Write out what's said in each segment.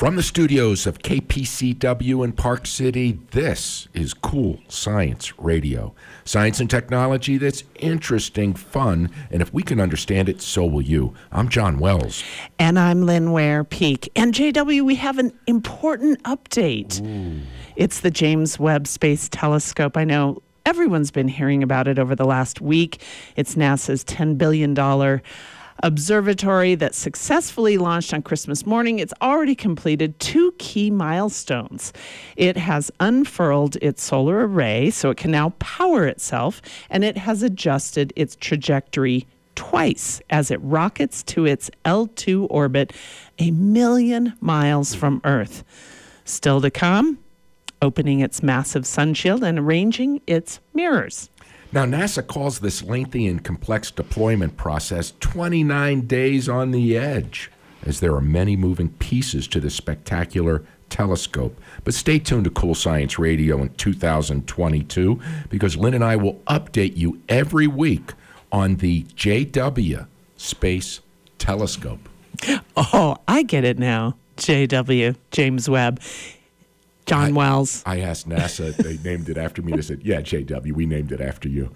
From the studios of KPCW in Park City, this is Cool Science Radio. Science and technology that's interesting, fun, and if we can understand it, so will you. I'm John Wells. And I'm Lynn Ware Peak. And JW, we have an important update. Ooh. It's the James Webb Space Telescope. I know everyone's been hearing about it over the last week. It's NASA's $10 billion observatory that successfully launched on Christmas morning. It's already completed 2 key milestones. It has unfurled its solar array so it can now power itself, and it has adjusted its trajectory twice as it rockets to its L2 orbit 1 million miles from Earth. Still to come, opening its massive sunshield and arranging its mirrors. Now, NASA calls this lengthy and complex deployment process 29 days on the edge, as there are many moving pieces to this spectacular telescope. But stay tuned to Cool Science Radio in 2022, because Lynn and I will update you every week on the JW Space Telescope. Oh, I get it now. JW, James Webb. John Wells. I asked NASA if they named it after me. They said, yeah, JW, we named it after you.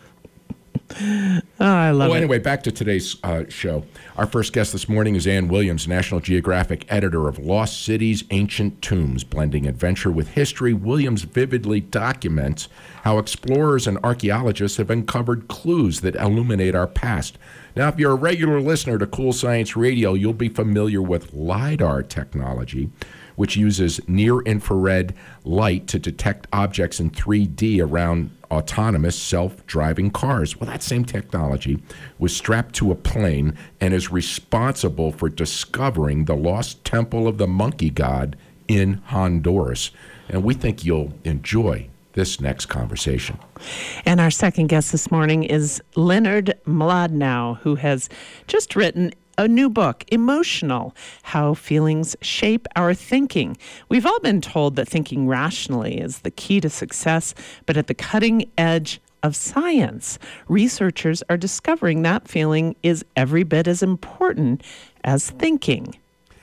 Oh, I love it. Anyway, back to today's show. Our first guest this morning is Ann Williams, National Geographic editor of Lost Cities, Ancient Tombs. Blending adventure with history, Williams vividly documents how explorers and archaeologists have uncovered clues that illuminate our past. Now, if you're a regular listener to Cool Science Radio, you'll be familiar with LIDAR technology, which uses near-infrared light to detect objects in 3D around autonomous self-driving cars. Well, that same technology was strapped to a plane and is responsible for discovering the lost temple of the monkey god in Honduras. And we think you'll enjoy this next conversation. And our second guest this morning is Leonard Mlodinow, who has just written a new book, Emotional: How Feelings Shape Our Thinking. We've all been told that thinking rationally is the key to success, but at the cutting edge of science, researchers are discovering that feeling is every bit as important as thinking.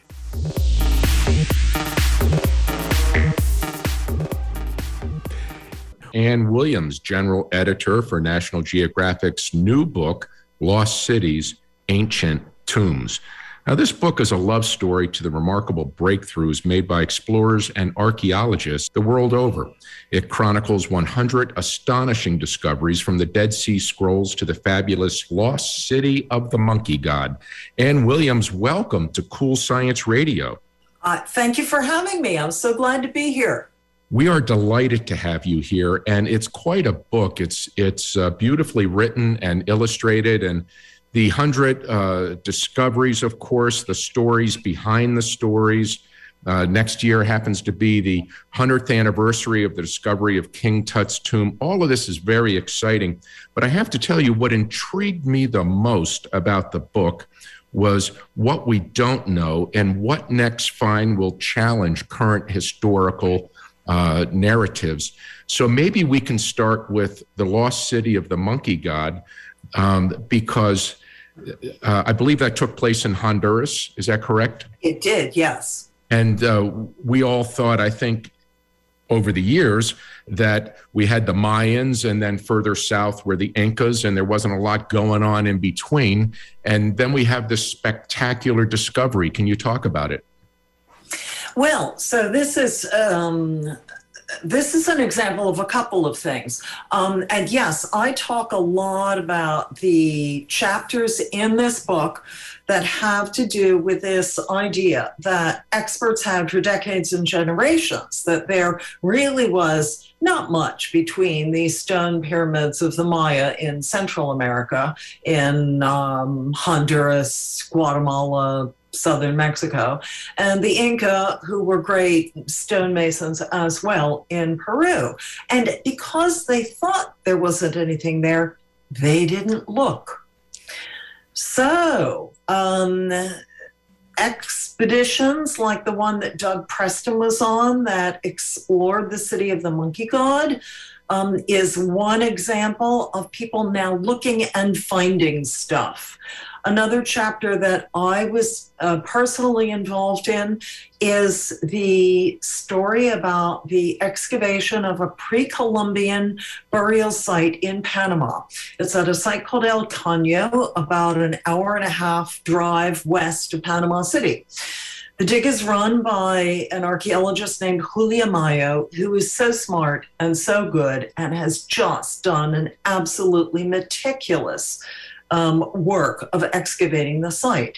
Ann Williams, general editor for National Geographic's new book, Lost Cities, Ancient Tombs. Now, this book is a love story to the remarkable breakthroughs made by explorers and archaeologists the world over. It chronicles 100 astonishing discoveries, from the Dead Sea Scrolls to the fabulous Lost City of the Monkey God. Ann Williams, welcome to Cool Science Radio. Thank you for having me. I'm so glad to be here. We are delighted to have you here, and it's quite a book. It's beautifully written and illustrated, and the 100 discoveries, of course, the stories behind the stories. Next year happens to be the 100th anniversary of the discovery of King Tut's tomb. All of this is very exciting. But I have to tell you, what intrigued me the most about the book was what we don't know and what next find will challenge current historical narratives. So maybe we can start with the lost city of the monkey god, because I believe that took place in Honduras. Is that correct? It did, yes. And we all thought, I think, over the years, that we had the Mayans, and then further south were the Incas, and there wasn't a lot going on in between. And then we have this spectacular discovery. Can you talk about it? Well, so this is an example of a couple of things. And yes, I talk a lot about the chapters in this book that have to do with this idea that experts had for decades and generations, that there really was not much between the stone pyramids of the Maya in Central America, in Honduras, Guatemala, southern Mexico, and the Inca, who were great stonemasons as well, in Peru. And because they thought there wasn't anything there, they didn't look. So expeditions like the one that Doug Preston was on that explored the city of the monkey god is one example of people now looking and finding stuff. Another chapter that I was personally involved in is the story about the excavation of a pre-Columbian burial site in Panama. It's at a site called El Caño, about an hour and a half drive west of Panama City. The dig is run by an archaeologist named Julia Mayo, who is so smart and so good and has just done an absolutely meticulous work of excavating the site.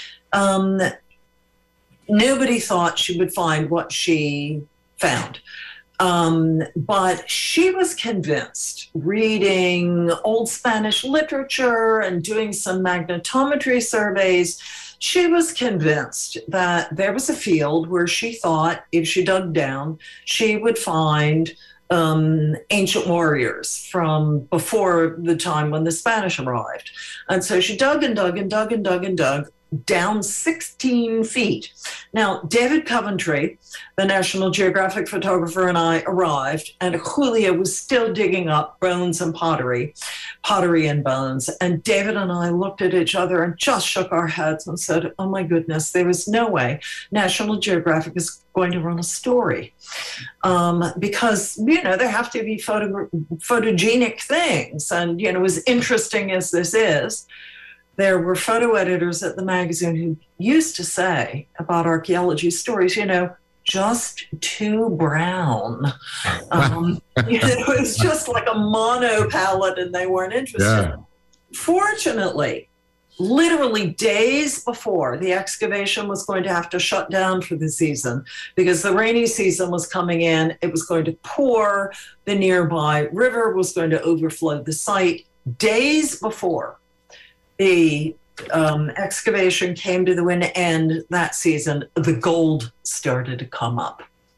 Nobody thought she would find what she found. But she was convinced, reading old Spanish literature and doing some magnetometry surveys, she was convinced that there was a field where she thought if she dug down, she would find ancient warriors from before the time when the Spanish arrived. And so she dug and dug and dug and dug and dug down 16 feet. Now, David Coventry, the National Geographic photographer, and I arrived, and Julia was still digging up bones and pottery and bones. And David and I looked at each other and just shook our heads and said, oh my goodness, there is no way National Geographic is going to run a story. Because, there have to be photogenic things. And, as interesting as this is, there were photo editors at the magazine who used to say about archaeology stories, just too brown. It was just like a mono palette and they weren't interested. Yeah. Fortunately, literally days before the excavation was going to have to shut down for the season because the rainy season was coming in, it was going to pour, the nearby river was going to overflow the site. Days before the excavation came to the end that season, the gold started to come up.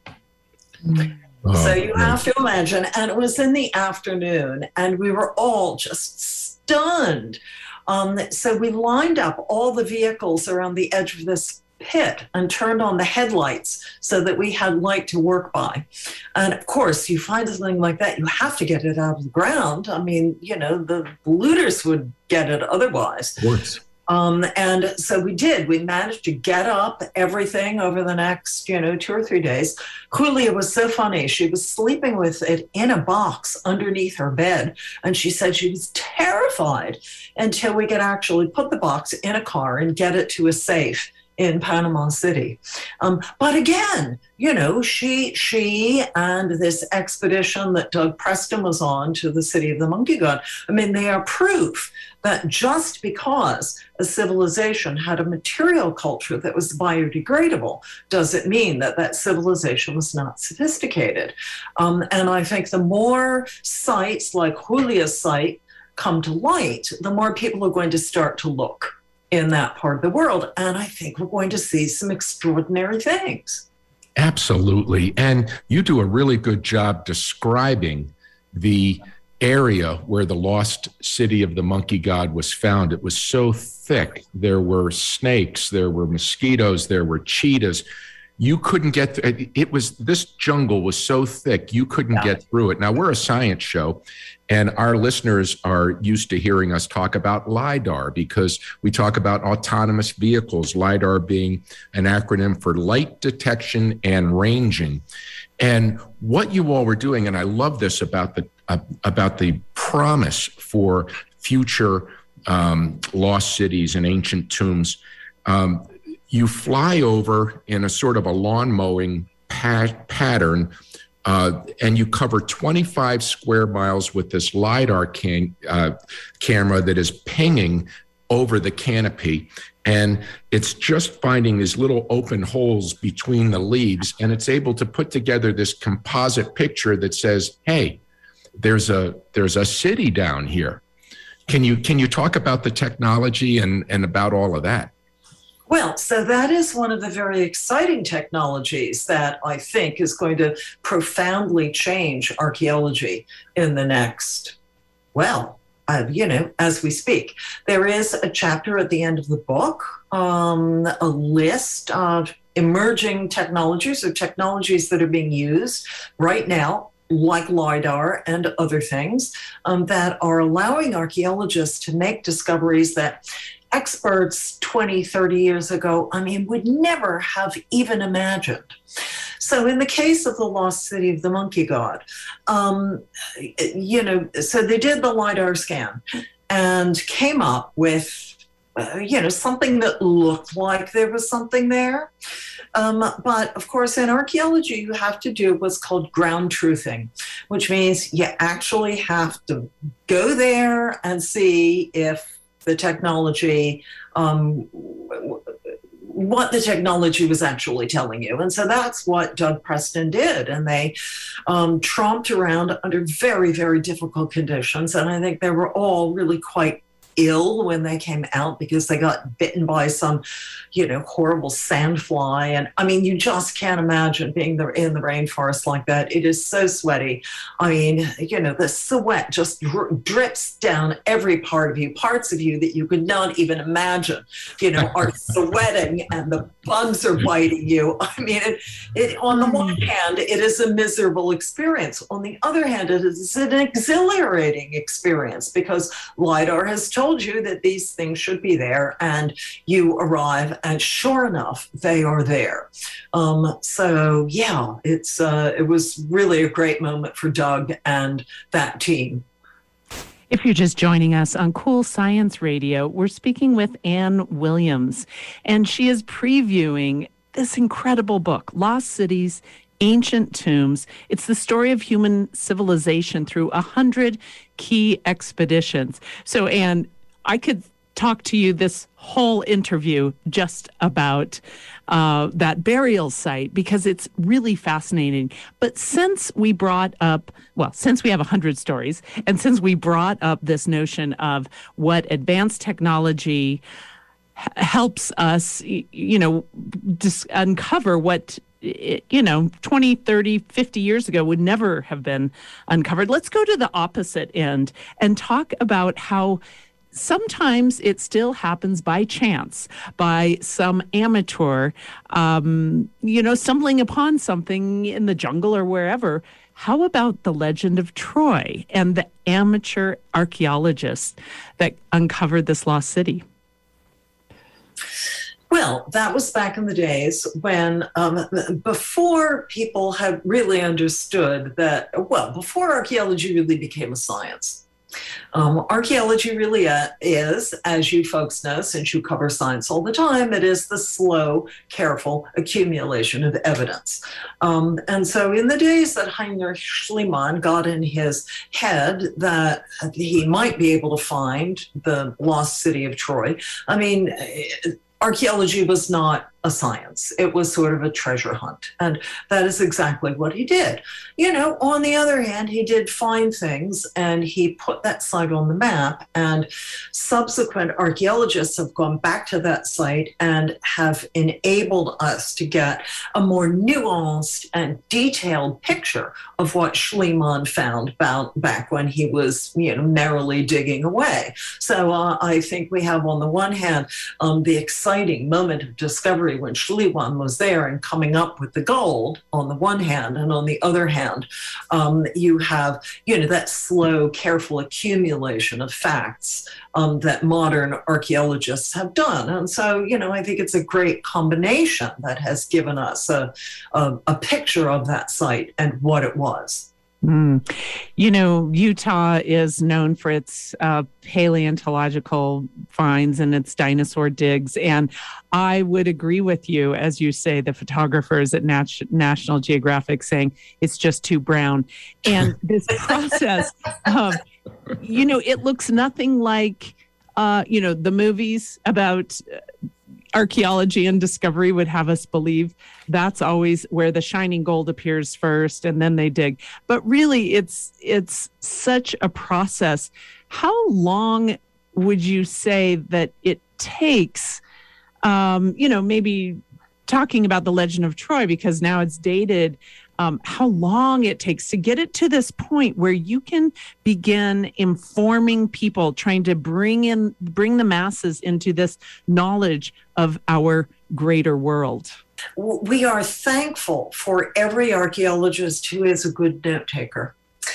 So you have to imagine, and it was in the afternoon, and we were all just stunned. So we lined up all the vehicles around the edge of this pit and turned on the headlights so that we had light to work by. And of course, you find something like that, you have to get it out of the ground. I mean, the looters would get it otherwise. Of course. And so we did. We managed to get up everything over the next, 2 or 3 days. Julia was so funny. She was sleeping with it in a box underneath her bed. And she said she was terrified until we could actually put the box in a car and get it to a safe in Panama City. But again, she and this expedition that Doug Preston was on to the city of the monkey god, they are proof that just because a civilization had a material culture that was biodegradable, doesn't mean that that civilization was not sophisticated. And I think the more sites like Julia's site come to light, the more people are going to start to look in that part of the world. And I think we're going to see some extraordinary things. Absolutely. And you do a really good job describing the area where the lost city of the monkey god was found. It was so thick. There were snakes, there were mosquitoes, there were cheetahs. You couldn't get this jungle was so thick, you couldn't get through it. Now, we're a science show, and our listeners are used to hearing us talk about LIDAR because we talk about autonomous vehicles, LIDAR being an acronym for light detection and ranging. And what you all were doing, and I love this about the promise for future lost cities and ancient tombs, you fly over in a sort of a lawn mowing pattern, and you cover 25 square miles with this LIDAR camera that is pinging over the canopy. And it's just finding these little open holes between the leaves, and it's able to put together this composite picture that says, hey, there's a city down here. Can you talk about the technology and about all of that? Well, so that is one of the very exciting technologies that I think is going to profoundly change archaeology in the next, as we speak. There is a chapter at the end of the book, a list of emerging technologies or technologies that are being used right now like LIDAR and other things, that are allowing archaeologists to make discoveries that experts 20, 30 years ago, would never have even imagined. So in the case of the lost city of the monkey god, so they did the LIDAR scan and came up with, something that looked like there was something there. But of course, in archaeology, you have to do what's called ground truthing, which means you actually have to go there and see if the technology, what the technology was actually telling you. And so that's what Doug Preston did. And they tromped around under very, very difficult conditions. And I think they were all really quite ill when they came out because they got bitten by some, horrible sandfly. And you just can't imagine being in the rainforest like that. It is so sweaty. The sweat just drips down every part of you, parts of you that you could not even imagine, are sweating and the bugs are biting you. On the one hand, it is a miserable experience. On the other hand, it is an exhilarating experience because LIDAR has told you that these things should be there, and you arrive, and sure enough, they are there. It was really a great moment for Doug and that team. If you're just joining us on Cool Science Radio, we're speaking with Ann Williams, and she is previewing this incredible book, Lost Cities, Ancient Tombs. It's the story of human civilization through 100 key expeditions. So, Ann, I could talk to you this whole interview just about that burial site because it's really fascinating. But since we have 100 stories, and since we brought up this notion of what advanced technology helps us, uncover what 20, 30, 50 years ago would never have been uncovered. Let's go to the opposite end and talk about how sometimes it still happens by chance, by some amateur, stumbling upon something in the jungle or wherever. How about the legend of Troy and the amateur archaeologists that uncovered this lost city? Well, that was back in the days when, before people had really understood that, before archaeology really became a science. Archaeology really is, as you folks know, since you cover science all the time, it is the slow, careful accumulation of evidence. And so in the days that Heinrich Schliemann got in his head that he might be able to find the lost city of Troy, archaeology was not a science. It was sort of a treasure hunt. And that is exactly what he did. On the other hand, he did find things and he put that site on the map, and subsequent archaeologists have gone back to that site and have enabled us to get a more nuanced and detailed picture of what Schliemann found back when he was, merrily digging away. So I think we have on the one hand, the exciting moment of discovery when Schliemann was there and coming up with the gold on the one hand, and on the other hand, you have, that slow, careful accumulation of facts that modern archaeologists have done. And so, I think it's a great combination that has given us a picture of that site and what it was. Utah is known for its paleontological finds and its dinosaur digs. And I would agree with you, as you say, the photographers at National Geographic saying it's just too brown. And this process of, it looks nothing like, the movies about archaeology and discovery would have us believe. That's always where the shining gold appears first and then they dig. But really, it's such a process. How long would you say that it takes, maybe talking about the legend of Troy, because now it's dated, how long it takes to get it to this point where you can begin informing people, trying to bring the masses into this knowledge of our greater world? We are thankful for every archaeologist who is a good note taker.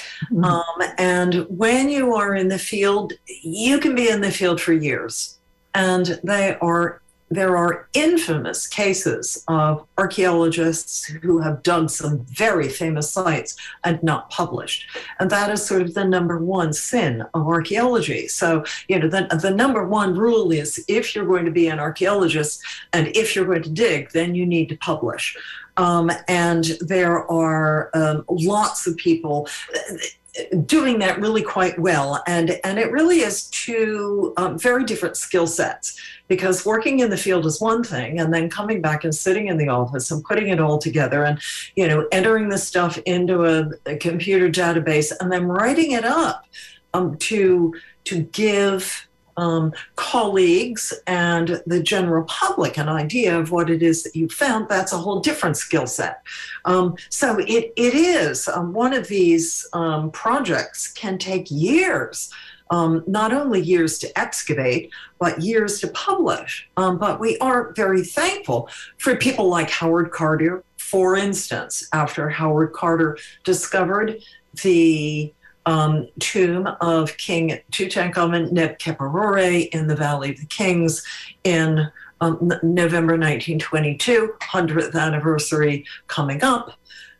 And when you are in the field, you can be in the field for years. And there are infamous cases of archaeologists who have dug some very famous sites and not published. And that is sort of the number one sin of archaeology. So, the number one rule is if you're going to be an archaeologist and if you're going to dig, then you need to publish. And there are lots of people doing that really quite well. And it really is two very different skill sets, because working in the field is one thing, and then coming back and sitting in the office and putting it all together and, entering the stuff into a computer database and then writing it up to give colleagues and the general public an idea of what it is that you found. That's a whole different skill set. So it is one of these projects can take years, not only years to excavate, but years to publish. But we are very thankful for people like Howard Carter, for instance. After Howard Carter discovered the tomb of King Tutankhamun Nebkepere in the Valley of the Kings in November 1922, 100th anniversary coming up.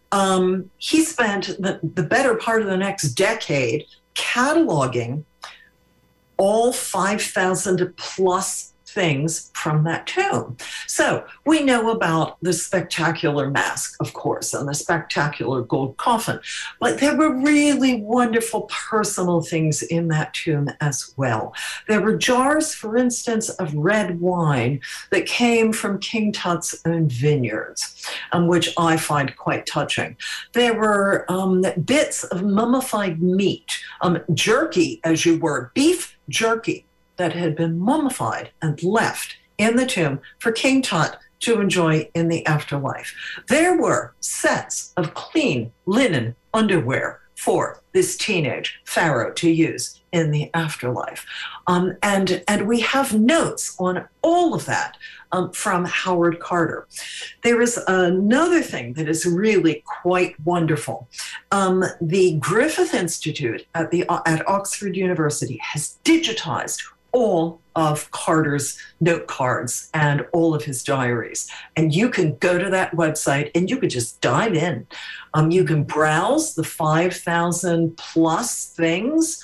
He spent the better part of the next decade cataloging all 5,000 plus things from that tomb. So we know about the spectacular mask, of course, and the spectacular gold coffin, but there were really wonderful personal things in that tomb as well. There were jars, for instance, of red wine that came from King Tut's own vineyards, which I find quite touching. There were bits of mummified meat, jerky, as you were, beef jerky, that had been mummified and left in the tomb for King Tut to enjoy in the afterlife. There were sets of clean linen underwear for this teenage pharaoh to use in the afterlife. And we have notes on all of that from Howard Carter. There is another thing that is really quite wonderful. The Griffith Institute at Oxford University has digitized all of Carter's note cards and all of his diaries. And you can go to that website and you could just dive in. You can browse the 5,000 plus things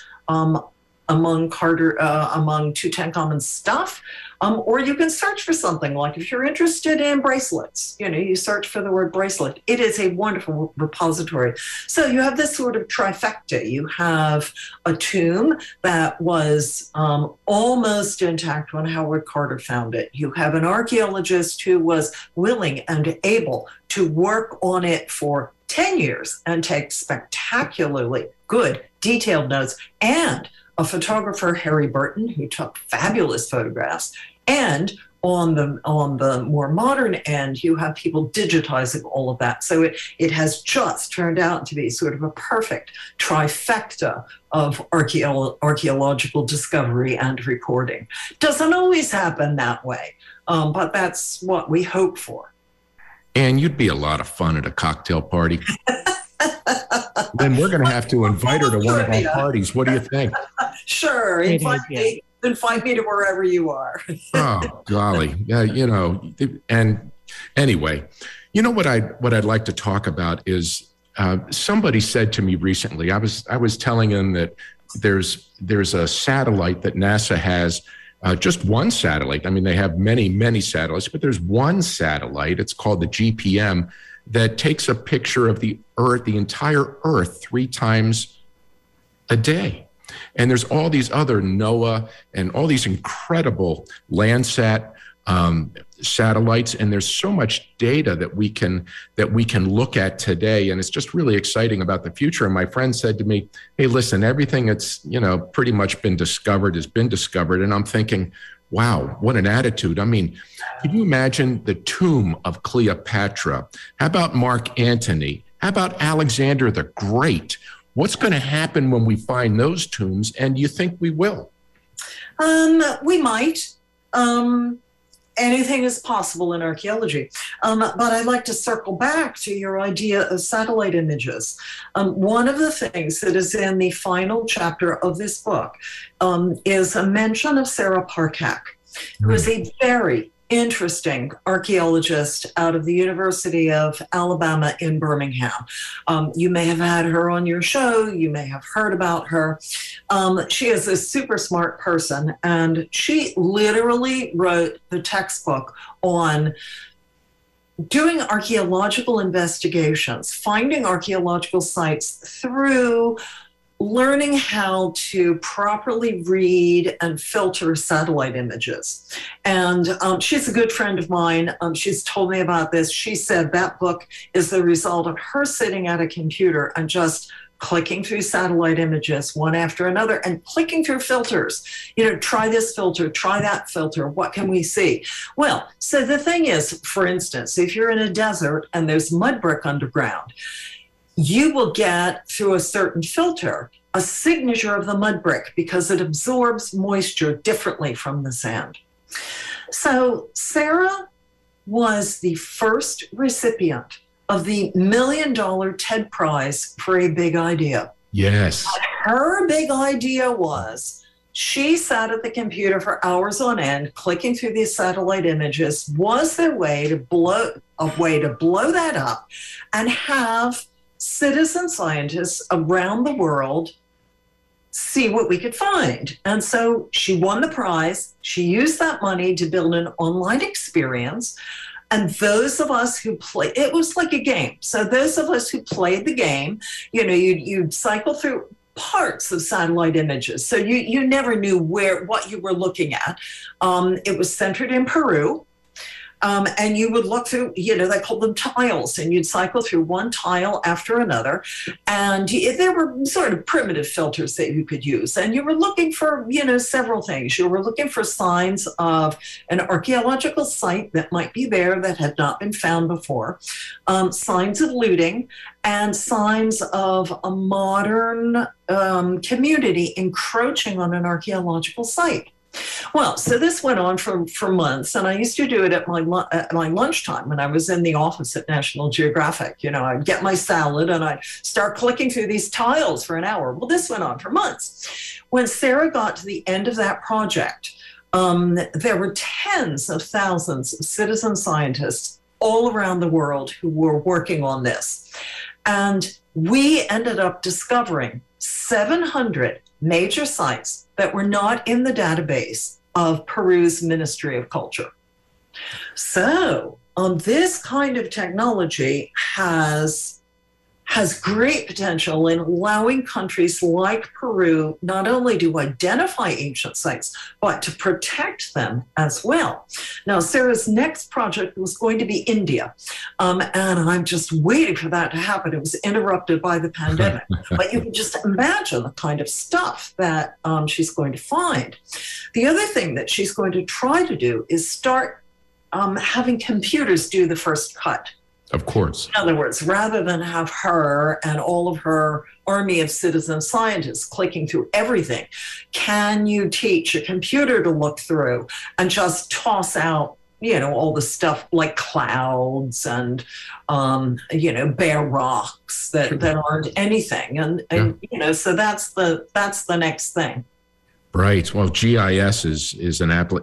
among Tutankhamun's stuff. Or you can search for something, like if you're interested in bracelets, you search for the word bracelet. It is a wonderful repository. So you have this sort of trifecta. You have a tomb that was almost intact when Howard Carter found it. You have an archaeologist who was willing and able to work on it for 10 years and take spectacularly good, detailed notes, and a photographer, Harry Burton, who took fabulous photographs. And on the more modern end, you have people digitizing all of that. So it has just turned out to be sort of a perfect trifecta of archaeological discovery and recording. Doesn't always happen that way, but that's what we hope for. And you'd be a lot of fun at a cocktail party. Then we're going to have to invite her to one of our parties. What do you think? Sure. Invite me to wherever you are. Oh, golly. Yeah, and anyway, what I'd like to talk about is somebody said to me recently, I was telling them that there's a satellite that NASA has, just one satellite. I mean, they have many, many satellites, but there's one satellite. It's called the GPM, that takes a picture of the Earth, the entire Earth, 3 times a day. And there's all these other NOAA and all these incredible Landsat satellites, and there's so much data that we can look at today, and it's just really exciting about the future. And my friend said to me, "Hey, listen, everything that's pretty much been discovered has been discovered," and I'm thinking, wow, what an attitude. I mean, can you imagine the tomb of Cleopatra? How about Mark Antony? How about Alexander the Great? What's going to happen when we find those tombs? And you think we will? We might. anything is possible in archaeology. But I'd like to circle back to your idea of satellite images. One of the things that is in the final chapter of this book is a mention of Sarah Parcak, who is a very interesting archaeologist out of the University of Alabama in Birmingham. You may have had her on your show. You may have heard about her. She is a super smart person, and she literally wrote the textbook on doing archaeological investigations, finding archaeological sites through learning how to properly read and filter satellite images. And she's a good friend of mine. She's told me about this. She said that book is the result of her sitting at a computer and just clicking through satellite images one after another and clicking through filters. Try this filter, try that filter. What can we see? Well, so the thing is, for instance, if you're in a desert and there's mud brick underground, you will get, through a certain filter, a signature of the mud brick because it absorbs moisture differently from the sand. So Sarah was the first recipient of the $1 million TED Prize for a big idea. Yes. Her big idea was she sat at the computer for hours on end, clicking through these satellite images. Was there a way to blow that up and have citizen scientists around the world see what we could find? And so she won the prize. She used that money to build an online experience. And those of us who play, it was like a game. So those of us who played the game, you'd cycle through parts of satellite images. So you never knew what you were looking at. It was centered in Peru. And you would look through, they called them tiles, and you'd cycle through one tile after another. And there were sort of primitive filters that you could use. And you were looking for, several things. You were looking for signs of an archaeological site that might be there that had not been found before, signs of looting, and signs of a modern community encroaching on an archaeological site. Well, so this went on for months, and I used to do it at my lunchtime when I was in the office at National Geographic. I'd get my salad and I'd start clicking through these tiles for an hour. Well, this went on for months. When Sarah got to the end of that project, there were tens of thousands of citizen scientists all around the world who were working on this. And we ended up discovering 700 major sites that were not in the database of Peru's Ministry of Culture. So this kind of technology has great potential in allowing countries like Peru not only to identify ancient sites, but to protect them as well. Now, Sarah's next project was going to be India, and I'm just waiting for that to happen. It was interrupted by the pandemic, but you can just imagine the kind of stuff that she's going to find. The other thing that she's going to try to do is start having computers do the first cut. Of course. In other words, rather than have her and all of her army of citizen scientists clicking through everything, can you teach a computer to look through and just toss out, all the stuff like clouds and, bare rocks that aren't anything. And so that's the next thing. Right. Well, GIS is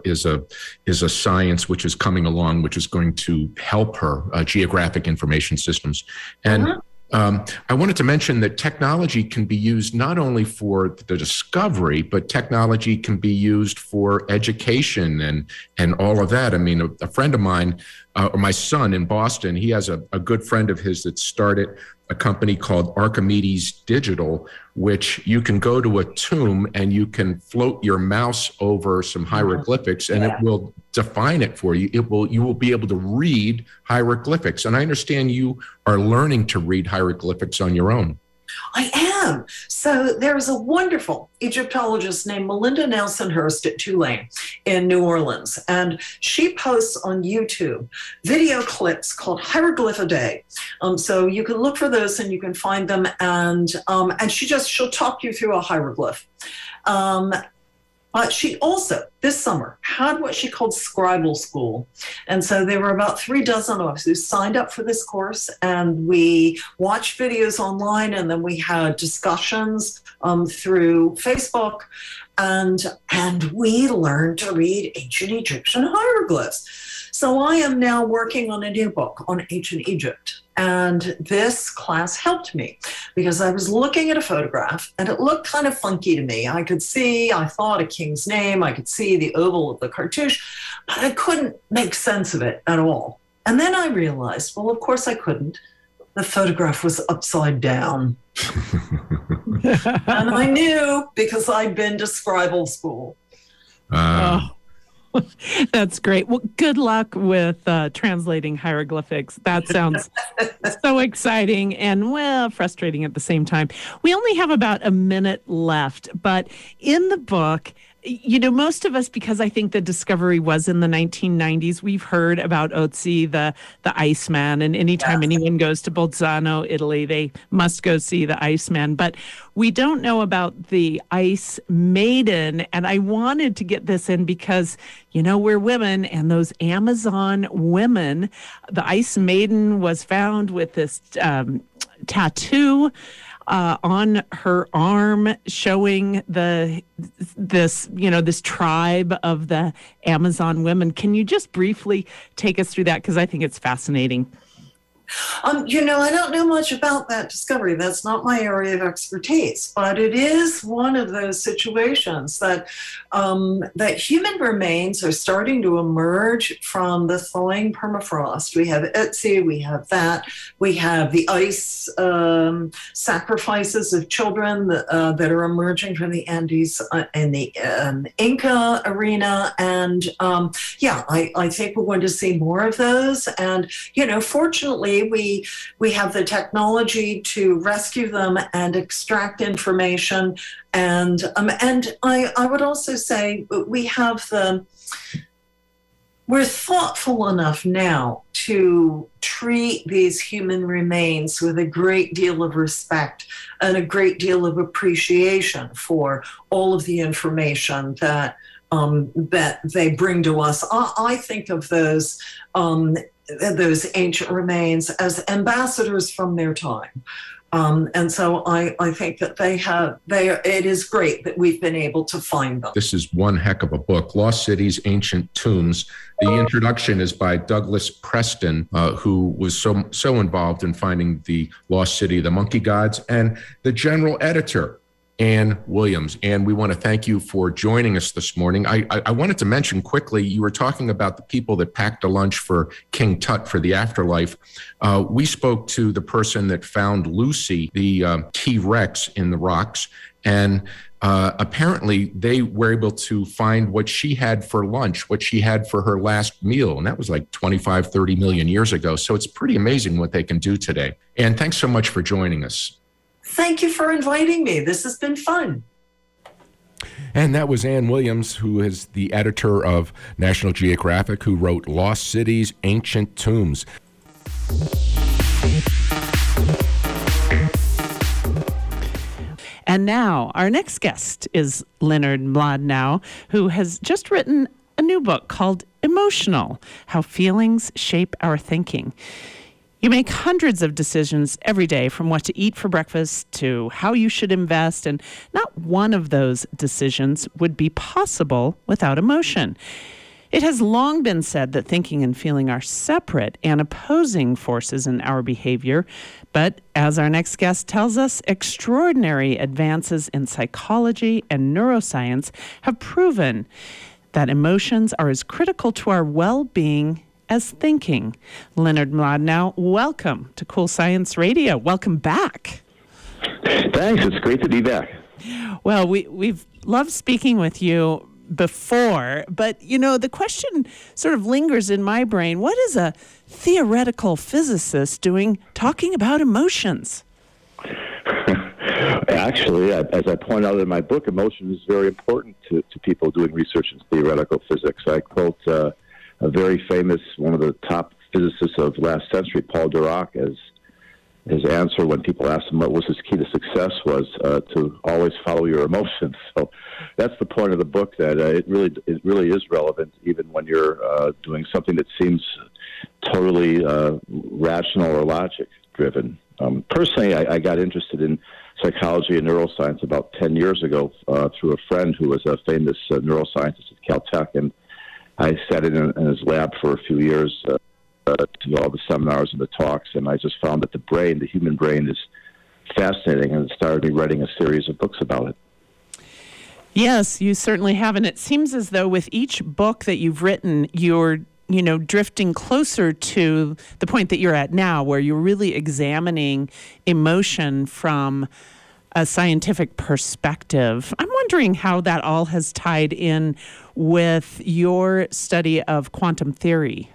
a science which is coming along, which is going to help her, geographic information systems. And I wanted to mention that technology can be used not only for the discovery, but technology can be used for education and all of that. I mean, a friend of mine, or my son in Boston, he has a good friend of his that started a company called Archimedes Digital, which you can go to a tomb and you can float your mouse over some hieroglyphics and it will define it for you. You will be able to read hieroglyphics. And I understand you are learning to read hieroglyphics on your own. I am. So there's a wonderful Egyptologist named Melinda Nelson Hurst at Tulane in New Orleans. And she posts on YouTube video clips called Hieroglyph a Day. So you can look for those and you can find them. And she'll talk you through a hieroglyph. But she also, this summer, had what she called Scribal School. And so there were about 36 of us who signed up for this course, and we watched videos online, and then we had discussions through Facebook, and we learned to read ancient Egyptian hieroglyphs. So I am now working on a new book on ancient Egypt. And this class helped me because I was looking at a photograph and it looked kind of funky to me. I thought a king's name, I could see the oval of the cartouche, but I couldn't make sense of it at all. And then I realized, well, of course I couldn't. The photograph was upside down. And I knew because I'd been to Scribal School. That's great. Well, good luck with translating hieroglyphics. That sounds so exciting and, well, frustrating at the same time. We only have about a minute left, but in the book, you know, most of us, because I think the discovery was in the 1990s, we've heard about Ötzi, the Iceman, and anytime anyone goes to Bolzano, Italy, they must go see the Iceman. But we don't know about the Ice Maiden, and I wanted to get this in because, you know, we're women, and those Amazon women, the Ice Maiden was found with this tattoo on her arm showing this tribe of the Amazon women. Can you just briefly take us through that? Because I think it's fascinating. I don't know much about that discovery. That's not my area of expertise, but it is one of those situations that human remains are starting to emerge from the thawing permafrost. We have Ötzi, we have the ice sacrifices of children that are emerging from the Andes in the Inca arena. And I think we're going to see more of those. And, fortunately, we have the technology to rescue them and extract information. And I would also say we're thoughtful enough now to treat these human remains with a great deal of respect and a great deal of appreciation for all of the information that they bring to us. I think of those ancient remains as ambassadors from their time. And so I think that it is great that we've been able to find them. This is one heck of a book, Lost Cities, Ancient Tombs. The introduction is by Douglas Preston, who was so involved in finding the lost city of the monkey gods, and the general editor, Ann Williams. And we want to thank you for joining us this morning. I wanted to mention quickly, you were talking about the people that packed a lunch for King Tut for the afterlife. We spoke to the person that found Lucy, the T-Rex in the rocks, and apparently they were able to find what she had for lunch, what she had for her last meal. And that was like 25, 30 million years ago. So it's pretty amazing what they can do today. And thanks so much for joining us. Thank you for inviting me. This has been fun. And that was Ann Williams, who is the editor of National Geographic, who wrote Lost Cities, Ancient Tombs. And now our next guest is Leonard Mlodinow, who has just written a new book called Emotional: How Feelings Shape Our Thinking. You make hundreds of decisions every day, from what to eat for breakfast to how you should invest, and not one of those decisions would be possible without emotion. It has long been said that thinking and feeling are separate and opposing forces in our behavior, but as our next guest tells us, extraordinary advances in psychology and neuroscience have proven that emotions are as critical to our well-being as thinking. Leonard Mlodinow, welcome to Cool Science Radio. Welcome back. Thanks. It's great to be back. Well, we've loved speaking with you before, but, the question sort of lingers in my brain. What is a theoretical physicist doing talking about emotions? Actually, as I point out in my book, emotion is very important to people doing research in theoretical physics. I quote a very famous, one of the top physicists of last century, Paul Dirac, as his answer when people asked him what was his key to success was to always follow your emotions. So that's the point of the book, that it really is relevant even when you're doing something that seems totally rational or logic driven. Personally, I got interested in psychology and neuroscience about 10 years ago through a friend who was a famous neuroscientist at Caltech, and I sat in his lab for a few years to do all the seminars and the talks, and I just found that the human brain is fascinating, and it started me writing a series of books about it. Yes, you certainly have, and it seems as though with each book that you've written, you're drifting closer to the point that you're at now, where you're really examining emotion from a scientific perspective. I'm wondering how that all has tied in with your study of quantum theory.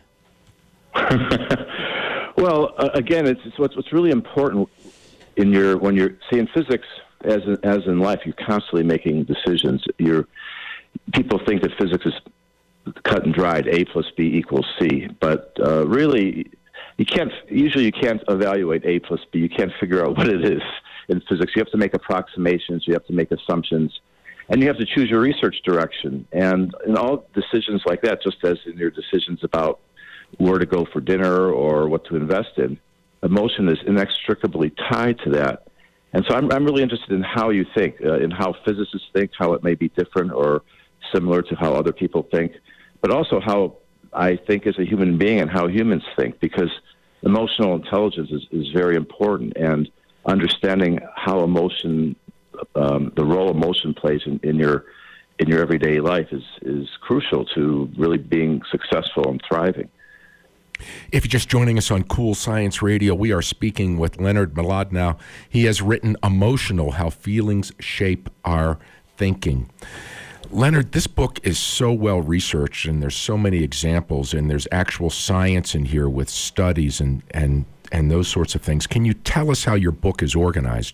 Well, again, it's what's really important when you're in physics, as in life, you're constantly making decisions. People think that physics is cut and dried, A plus B equals C, but really you can't evaluate A plus B. You can't figure out what it is in physics. You have to make approximations, you have to make assumptions, and you have to choose your research direction. And in all decisions like that, just as in your decisions about where to go for dinner or what to invest in, emotion is inextricably tied to that. And so I'm really interested in how you think, in how physicists think, how it may be different or similar to how other people think, but also how I think as a human being and how humans think, because emotional intelligence is very important, and understanding how emotion, the role emotion plays in your everyday life is crucial to really being successful and thriving. If you're just joining us on Cool Science Radio, we are speaking with Leonard Mlodinow. He has written Emotional: How Feelings Shape Our Thinking. Leonard, this book is so well researched, and there's so many examples, and there's actual science in here with studies and those sorts of things. Can you tell us how your book is organized?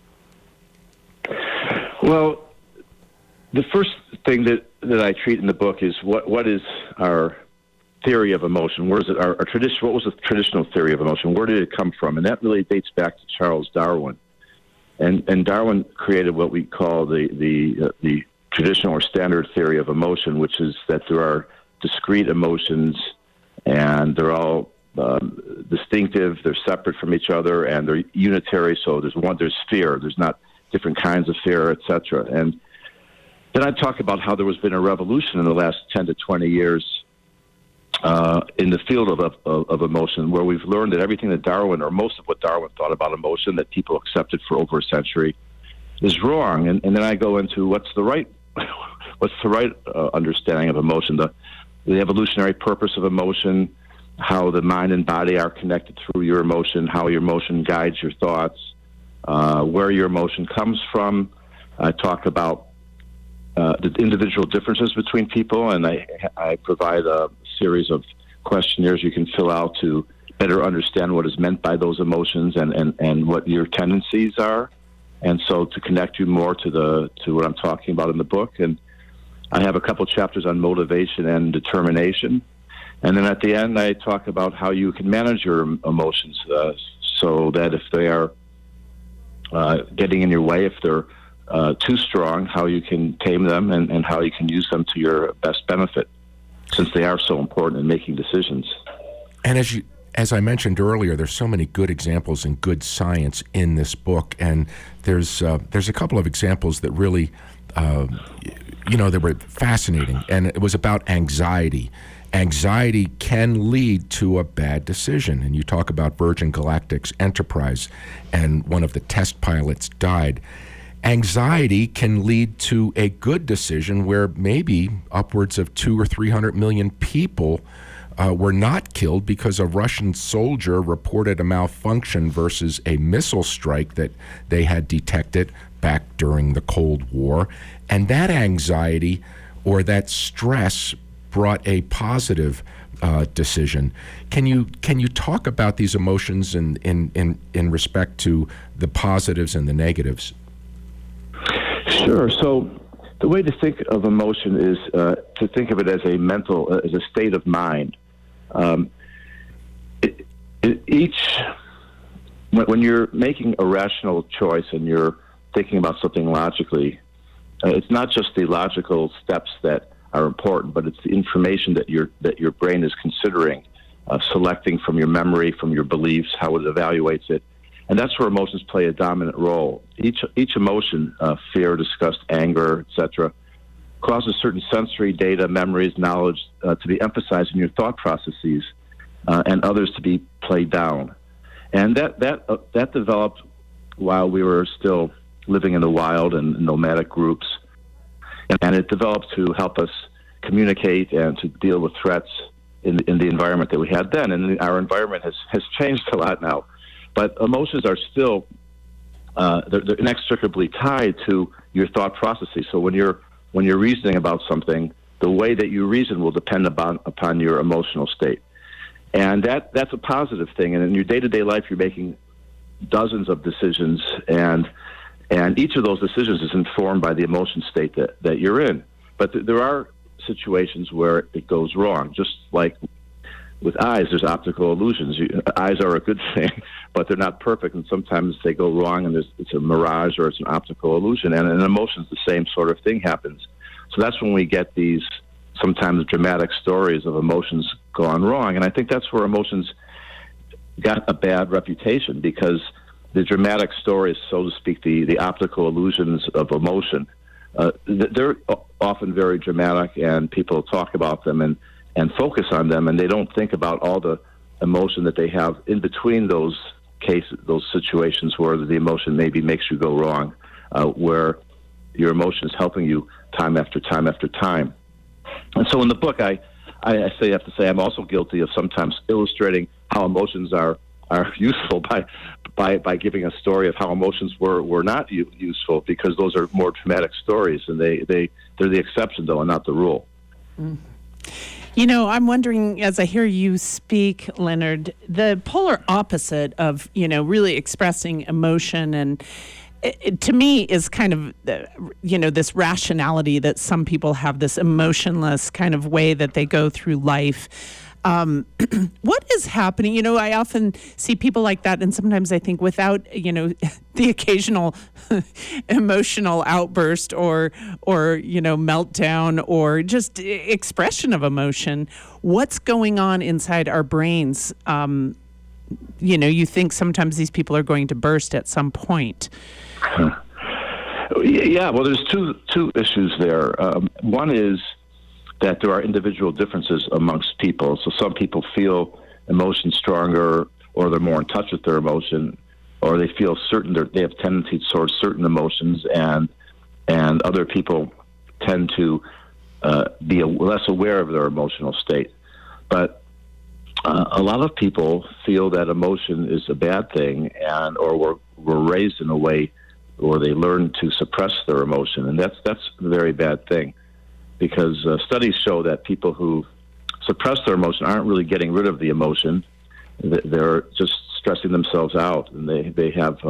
Well, the first thing that I treat in the book is what is our theory of emotion? Where is it? Our tradition? What was the traditional theory of emotion? Where did it come from? And that really dates back to Charles Darwin. And Darwin created what we call the traditional or standard theory of emotion, which is that there are discrete emotions, and they're all distinctive, they're separate from each other, and they're unitary. So there's fear, there's not different kinds of fear, etc. And then I talk about how there has been a revolution in the last 10 to 20 years in the field of emotion, where we've learned that everything that Darwin, or most of what Darwin thought about emotion that people accepted for over a century, is wrong. And then I go into what's the right understanding of emotion, the evolutionary purpose of emotion, how the mind and body are connected through your emotion, how your emotion guides your thoughts, where your emotion comes from. I talk about the individual differences between people, and I provide a series of questionnaires you can fill out to better understand what is meant by those emotions and what your tendencies are, and so to connect you more to what I'm talking about in the book. And I have a couple chapters on motivation and determination, and then at the end I talk about how you can manage your emotions so that if they are getting in your way, if they're too strong, how you can tame them and how you can use them to your best benefit, since they are so important in making decisions. And as I mentioned earlier, there's so many good examples and good science in this book, and there's a couple of examples that really, they were fascinating, and it was about anxiety. Anxiety can lead to a bad decision, and you talk about Virgin Galactic's Enterprise, and one of the test pilots died. Anxiety can lead to a good decision where maybe upwards of 200 or 300 million people were not killed because a Russian soldier reported a malfunction versus a missile strike that they had detected back during the Cold War. And that anxiety or that stress brought a positive decision. Can you talk about these emotions in respect to the positives and the negatives? Sure. So the way to think of emotion is to think of it as as a state of mind. Each when you're making a rational choice and you're thinking about something logically, it's not just the logical steps that are important, but it's the information that your brain is considering, selecting from your memory, from your beliefs, how it evaluates it. And that's where emotions play a dominant role. Each emotion, fear, disgust, anger, etc., causes certain sensory data, memories, knowledge to be emphasized in your thought processes, and others to be played down. And that developed while we were still living in the wild and nomadic groups, and it developed to help us communicate and to deal with threats in the environment that we had then. And our environment has changed a lot now. But emotions are still they're inextricably tied to your thought processes. So when you're reasoning about something, the way that you reason will depend upon your emotional state, and that's a positive thing. And in your day-to-day life, you're making dozens of decisions, and each of those decisions is informed by the emotion state that you're in. But there are situations where it goes wrong, just like with eyes, there's optical illusions. Eyes are a good thing, but they're not perfect, and sometimes they go wrong, and it's a mirage or it's an optical illusion. And in emotions, the same sort of thing happens. So that's when we get these sometimes dramatic stories of emotions gone wrong. And I think that's where emotions got a bad reputation, because the dramatic stories, so to speak, the optical illusions of emotion, they're often very dramatic, and people talk about them and focus on them, and they don't think about all the emotion that they have in between those cases, those situations where the emotion maybe makes you go wrong, where your emotion is helping you time after time after time. And so in the book, I have to say I'm also guilty of sometimes illustrating how emotions are useful by giving a story of how emotions were not useful, because those are more dramatic stories, and they're the exception, though, and not the rule. Mm. You know, I'm wondering, as I hear you speak, Leonard, the polar opposite of, really expressing emotion, and it, to me, is kind of, this rationality that some people have, this emotionless kind of way that they go through life. What is happening? I often see people like that, and sometimes I think without, the occasional emotional outburst or meltdown or just expression of emotion, what's going on inside our brains? You think sometimes these people are going to burst at some point. Yeah, well, there's two issues there. One is that there are individual differences amongst people. So some people feel emotion stronger, or they're more in touch with their emotion, or they feel certain they have tendency towards certain emotions, and other people tend to be less aware of their emotional state. But a lot of people feel that emotion is a bad thing, or were raised in a way where they learn to suppress their emotion, and that's a very bad thing. Because studies show that people who suppress their emotion aren't really getting rid of the emotion. They're just stressing themselves out, and they have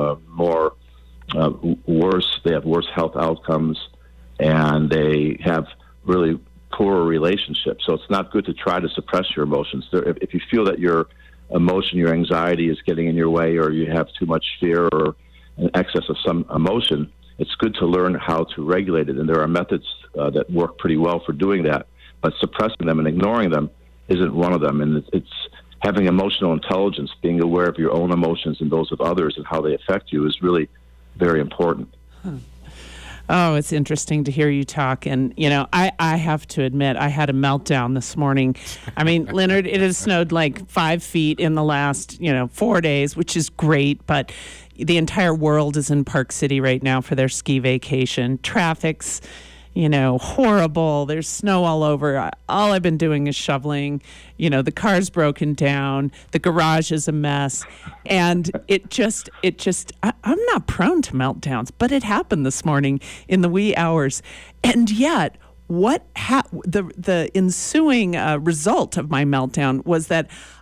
worse health outcomes, and they have really poorer relationships. So it's not good to try to suppress your emotions. If you feel that your emotion, your anxiety is getting in your way, or you have too much fear or an excess of some emotion, it's good to learn how to regulate it, and there are methods that work pretty well for doing that. But suppressing them and ignoring them isn't one of them. And it's having emotional intelligence, being aware of your own emotions and those of others and how they affect you, is really very important. Oh, it's interesting to hear you talk. And, I have to admit, I had a meltdown this morning. I mean, Leonard, it has snowed like 5 feet in the last, 4 days, which is great. But the entire world is in Park City right now for their ski vacation. Traffic's, horrible. There's snow all over. All I've been doing is shoveling. The car's broken down. The garage is a mess. And I'm not prone to meltdowns, but it happened this morning in the wee hours. And yet, the ensuing result of my meltdown was that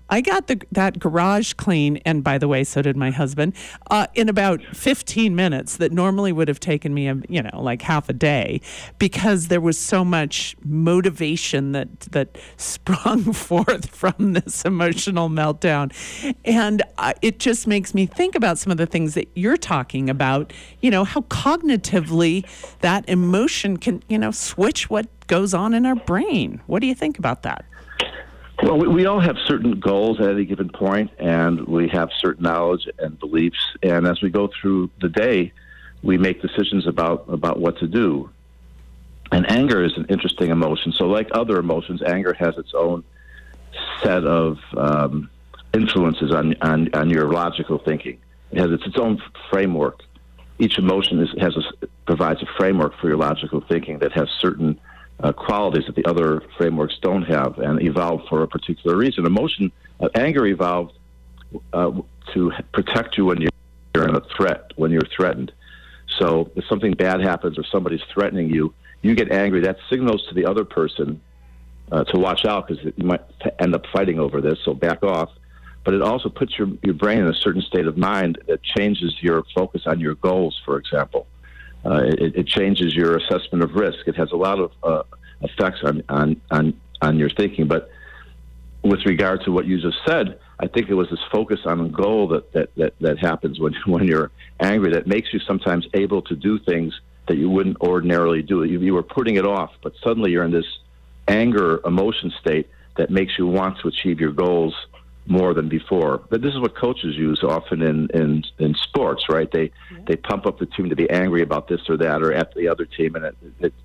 I got that garage clean, and by the way, so did my husband, in about 15 minutes that normally would have taken me, like half a day, because there was so much motivation that sprung forth from this emotional meltdown. And it just makes me think about some of the things that you're talking about, how cognitively that emotion can, switch what goes on in our brain. What do you think about that? Well, we all have certain goals at any given point, and we have certain knowledge and beliefs. And as we go through the day, we make decisions about what to do. And anger is an interesting emotion. So like other emotions, anger has its own set of influences on your logical thinking. It has its own framework. Each emotion provides a framework for your logical thinking that has certain qualities that the other frameworks don't have and evolved for a particular reason. Anger evolved to protect you when you're in a threat, when you're threatened. So if something bad happens or somebody's threatening you, you get angry. That signals to the other person to watch out because you might end up fighting over this, so back off. But it also puts your brain in a certain state of mind that changes your focus on your goals, for example. It changes your assessment of risk. It has a lot of effects on your thinking. But with regard to what you just said, I think it was this focus on a goal that happens when you're angry that makes you sometimes able to do things that you wouldn't ordinarily do. You were putting it off, but suddenly you're in this anger emotion state that makes you want to achieve your goals more than before. But this is what coaches use often in sports, right? They pump up the team to be angry about this or that or at the other team, and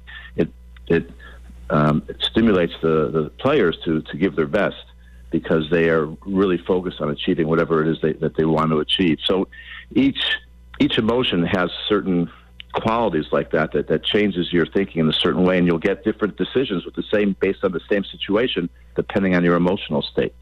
it stimulates the players to give their best because they are really focused on achieving whatever it is that they want to achieve. So each emotion has certain qualities like that changes your thinking in a certain way, and you'll get different decisions based on the same situation depending on your emotional state.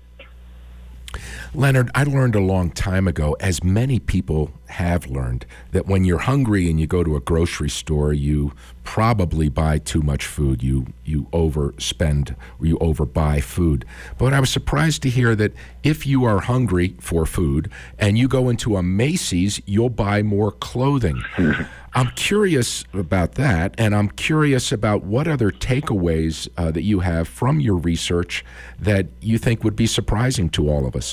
Leonard, I learned a long time ago, as many people have learned, that when you're hungry and you go to a grocery store, you probably buy too much food. You overspend or you overbuy food. But I was surprised to hear that if you are hungry for food and you go into a Macy's, you'll buy more clothing. I'm curious about that, and I'm curious about what other takeaways that you have from your research that you think would be surprising to all of us.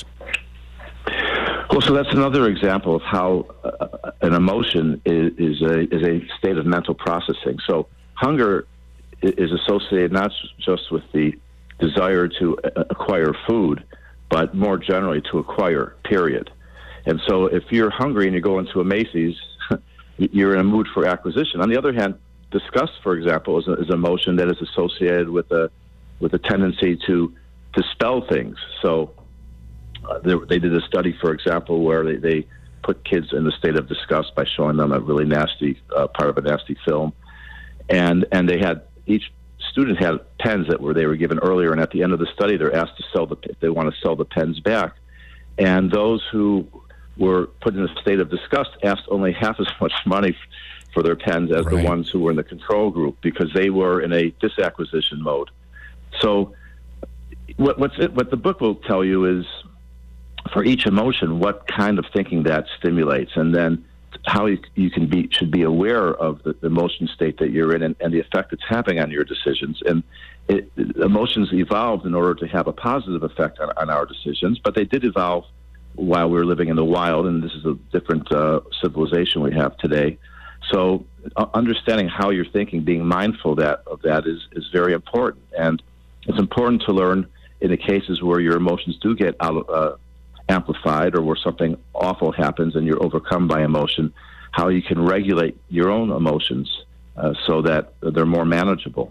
Well, so that's another example of how an emotion is a state of mental processing. So hunger is associated not just with the desire to acquire food, but more generally to acquire, period. And so if you're hungry and you go into a Macy's, you're in a mood for acquisition. On the other hand, disgust, for example, is an emotion that is associated with a tendency to dispel things. So they did a study, for example, where they put kids in a state of disgust by showing them a really nasty part of a nasty film, and each student had pens they were given earlier, and at the end of the study, they're asked to if they want to sell the pens back, and those who were put in a state of disgust asked only half as much money for their pens as the ones who were in the control group because they were in a disacquisition mode. So what the book will tell you is for each emotion what kind of thinking that stimulates, and then how you should be aware of the emotion state that you're in and the effect it's having on your decisions. And emotions evolved in order to have a positive effect on our decisions, but they did evolve while we were living in the wild, and this is a different civilization we have today. So understanding how you're thinking, being mindful of that is very important. And it's important to learn in the cases where your emotions do get amplified or where something awful happens and you're overcome by emotion, how you can regulate your own emotions so that they're more manageable.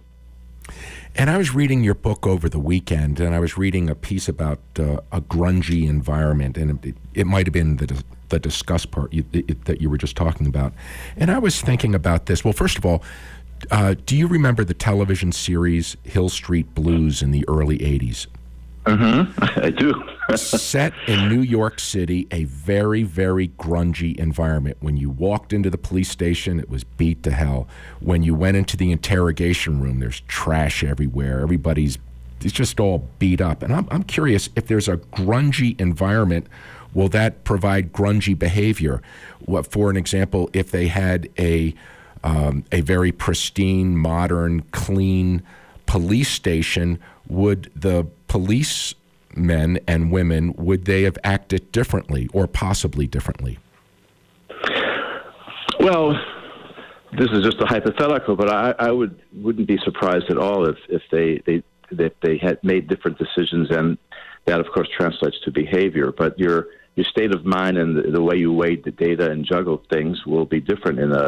And I was reading your book over the weekend, and I was reading a piece about a grungy environment, and it might have been the disgust part that you were just talking about. And I was thinking about this. Well, first of all, do you remember the television series Hill Street Blues in the early 80s? Mm-hmm. I do. Set in New York City, a very, very grungy environment. When you walked into the police station, it was beat to hell. When you went into the interrogation room, there's trash everywhere. Everybody's it's just all beat up. And I'm curious, if there's a grungy environment, will that provide grungy behavior? What, for an example, if they had a very pristine, modern, clean police station, would the policemen and women, would they have acted differently or possibly differently? Well, this is just a hypothetical, but I wouldn't be surprised at all if they had made different decisions, and that, of course, translates to behavior. But your state of mind and the way you weighed the data and juggled things will be different in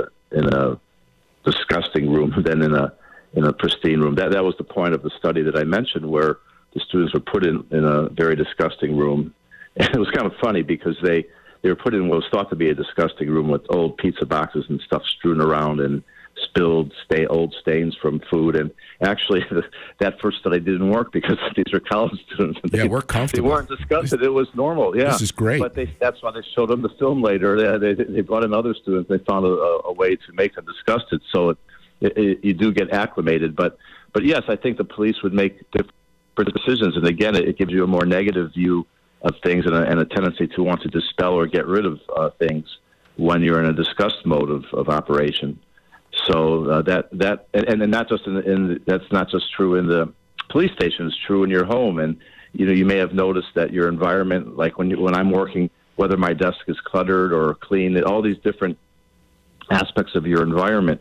a disgusting room than in a pristine room. That was the point of the study that I mentioned, where the students were put in a very disgusting room, and it was kind of funny because they were put in what was thought to be a disgusting room with old pizza boxes and stuff strewn around and spilled old stains from food. And actually, that first study didn't work because these are college students. And we're comfortable. They weren't disgusted. It was normal. Yeah, this is great. But that's why they showed them the film later. They brought in other students. They found a way to make them disgusted. So you do get acclimated. But yes, I think the police would make different decisions. And again, it gives you a more negative view of things and a tendency to want to dispel or get rid of things when you're in a disgust mode of operation. So and not just that's not just true in the police station. It's true in your home, and you may have noticed that your environment, like when I'm working, whether my desk is cluttered or clean, all these different aspects of your environment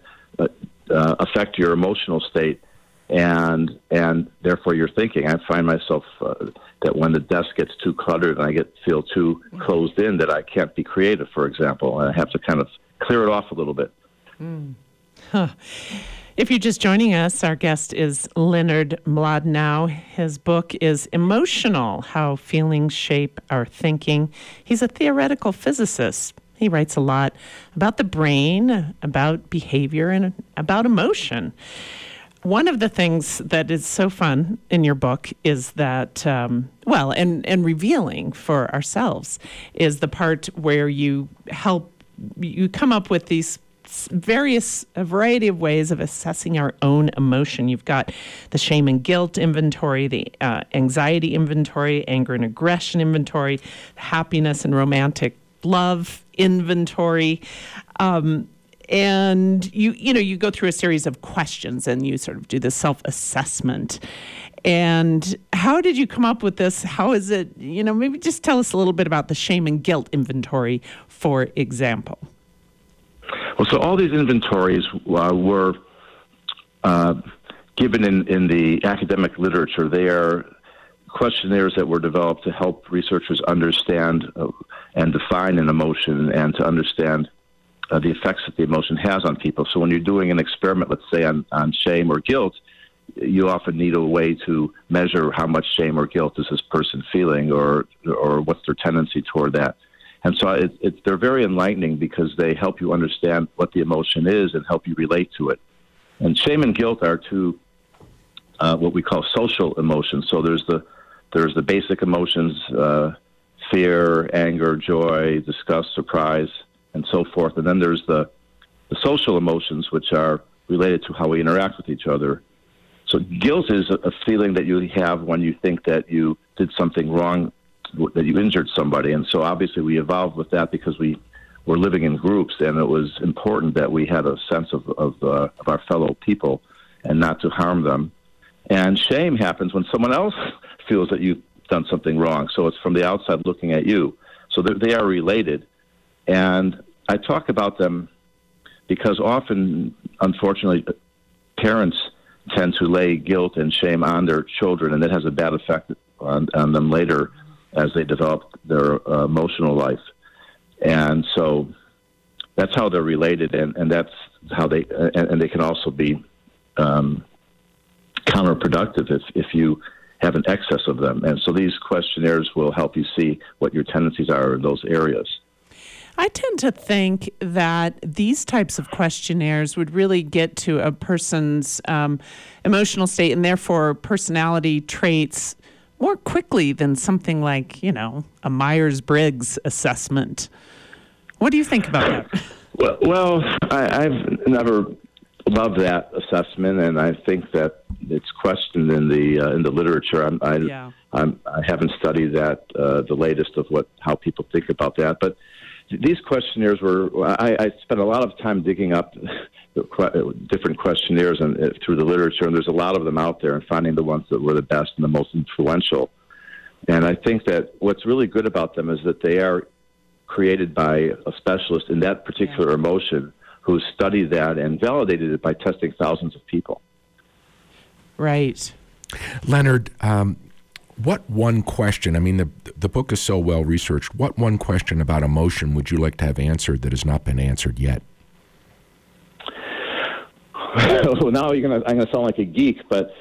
affect your emotional state, and therefore your thinking. I find myself that when the desk gets too cluttered and I feel too closed in, that I can't be creative, for example, and I have to kind of clear it off a little bit. Huh. If you're just joining us, our guest is Leonard Mlodinow. His book is Emotional: How Feelings Shape Our Thinking. He's a theoretical physicist. He writes a lot about the brain, about behavior, and about emotion. One of the things that is so fun in your book is that, and revealing for ourselves, is the part where you come up with these a variety of ways of assessing our own emotion. You've got the shame and guilt inventory, the anxiety inventory, anger and aggression inventory, happiness and romantic love inventory. And you go through a series of questions and you sort of do the self-assessment. And how did you come up with this? How is it, maybe just tell us a little bit about the shame and guilt inventory, for example. Well, so all these inventories were given in the academic literature. They are questionnaires that were developed to help researchers understand and define an emotion and to understand the effects that the emotion has on people. So when you're doing an experiment, let's say on shame or guilt, you often need a way to measure how much shame or guilt is this person feeling, or what's their tendency toward that. And so they're very enlightening because they help you understand what the emotion is and help you relate to it. And shame and guilt are two what we call social emotions. So there's the basic emotions, fear, anger, joy, disgust, surprise, and so forth. And then there's the social emotions, which are related to how we interact with each other. So guilt is a feeling that you have when you think that you did something wrong, that you injured somebody. And so obviously we evolved with that because we were living in groups, and it was important that we had a sense of our fellow people and not to harm them. And shame happens when someone else feels that you've done something wrong. So it's from the outside looking at you. So they are related. And I talk about them because often, unfortunately, parents tend to lay guilt and shame on their children, and that has a bad effect on them later as they develop their emotional life. And so that's how they're related, and that's how they can also be counterproductive if you have an excess of them. And so these questionnaires will help you see what your tendencies are in those areas. I tend to think that these types of questionnaires would really get to a person's emotional state and therefore personality traits more quickly than something like, a Myers-Briggs assessment. What do you think about that? Well, I've never love that assessment, and I think that it's questioned in the literature. I haven't studied that, the latest of how people think about that, but these questionnaires I spent a lot of time digging up different questionnaires through the literature, and there's a lot of them out there, and finding the ones that were the best and the most influential. And I think that what's really good about them is that they are created by a specialist in that particular emotion who studied that and validated it by testing thousands of people. Right. Leonard, what one question, I mean, the book is so well researched, what one question about emotion would you like to have answered that has not been answered yet? Well, now I'm going to sound like a geek, but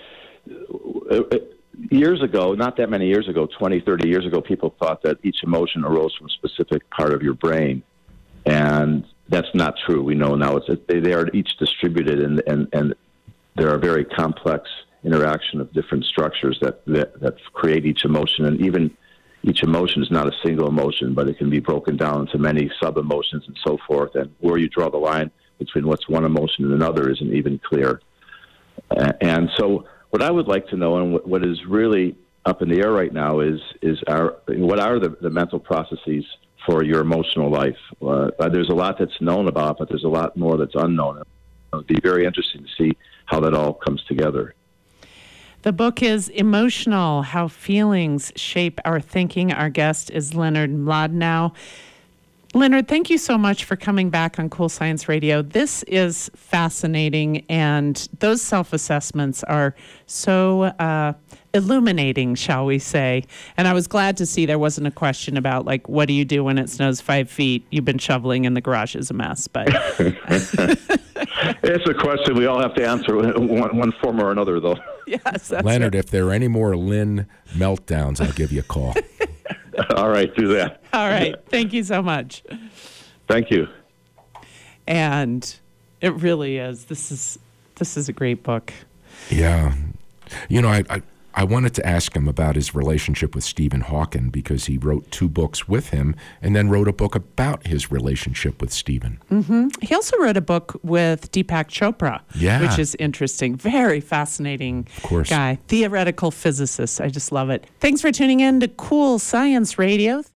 years ago, not that many years ago, 20, 30 years ago, people thought that each emotion arose from a specific part of your brain. And that's not true. We know now they are each distributed, and there are very complex interaction of different structures that create each emotion. And even each emotion is not a single emotion, but it can be broken down into many sub-emotions and so forth. And where you draw the line between what's one emotion and another isn't even clear. And so what I would like to know, and what is really up in the air right now, is what are the mental processes for your emotional life? There's a lot that's known about, but there's a lot more that's unknown. It would be very interesting to see how that all comes together. The book is Emotional: How Feelings Shape Our Thinking. Our guest is Leonard Mlodinow. Leonard, thank you so much for coming back on Cool Science Radio. This is fascinating, and those self-assessments are so illuminating, shall we say. And I was glad to see there wasn't a question about, like, what do you do when it snows 5 feet? You've been shoveling and the garage is a mess. But it's a question we all have to answer one form or another, though. Yes, that's Leonard, right. if there are any more Lynn meltdowns, I'll give you a call. All right, do that. All right. Thank you so much. Thank you. And it really is. This is a great book. Yeah. You know, I wanted to ask him about his relationship with Stephen Hawking, because he wrote 2 books with him and then wrote a book about his relationship with Stephen. Mm-hmm. He also wrote a book with Deepak Chopra, which is interesting. Very fascinating guy. Theoretical physicist. I just love it. Thanks for tuning in to Cool Science Radio.